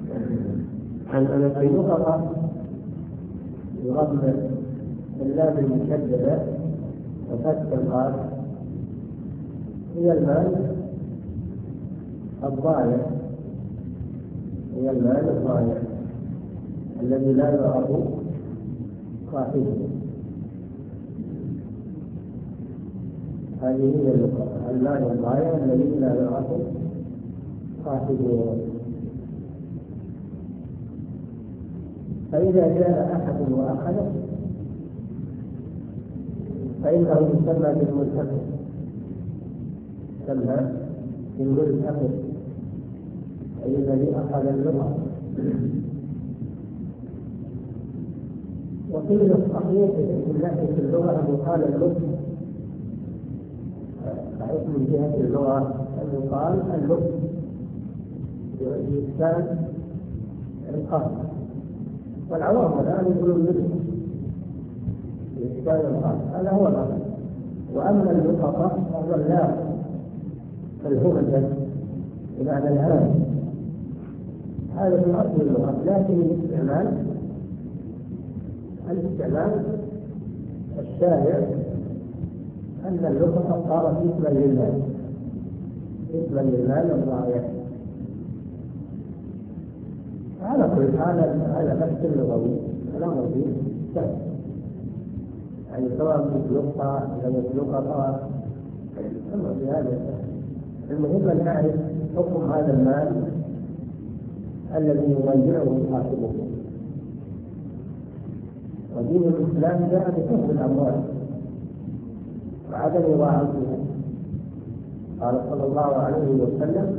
عن أنس اللغة بضم اللام المشددة وفتح القاف هي المال الضائع، هي المال الضائع الذي لا يعرف صاحبه. هذه هي المال الضائع الذي لا يعرف صاحبه. فإذا جاء أحد وأخذه فإنه يسمى بالملتقط، يسمى بالملتقط أي الذي أخذ اللغة. وقيل الصحيح من ناحية اللغة أن يقال اللغة صحيح من جهة اللغة أن يقال اللغة بإسكان القاف، والعوام الآن يقولون اللغة بإسكان القاف، هذا هو الأصل. وأما اللقطة فهو اللام الهمزة بمعنى الهام، هذا من أصل اللغة. لكن الاستعمال الشائع أن اللغة صارت اسما للمال، اسما للمال الضائع. على كل حال هذا بحث لغوي الأمر فيه سهل، يعني سواء يطلقها لم يطلقها الأمر في هذا سهل. المهم أن نعرف حكم هذا المال الذي يضيعه صاحبه. ودين الإسلام جاء بحفظ الأموال وعدم إضاعتها. قال صلى الله عليه وسلم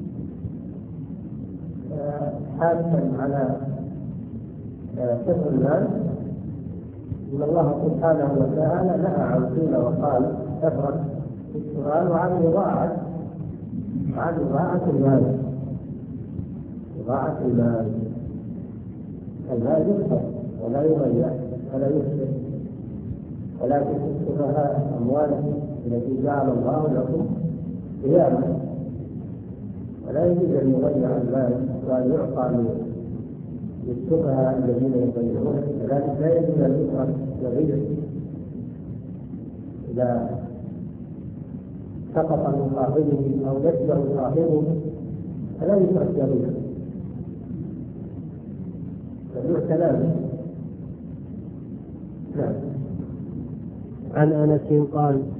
حاكما على حفظ المال إن الله سبحانه وتعالى نهى عن قيل وقال كثرة السؤال وعن إضاعة المال. إضاعة المال، المال يحفظ ولا يضيع ولا يفسد، ولكن السفهاء أموالهم التي جعل الله لكم قياما، ولا يجوز أن يضيع المال وأن يعطى للسفهاء الذين يضيعون. ذلك لا يجوز أن يترك يضيع إذا سقط من صاحبه أو يشبع صاحبه فلا يترك يضيع، يضيع كلامه. عن أنس قال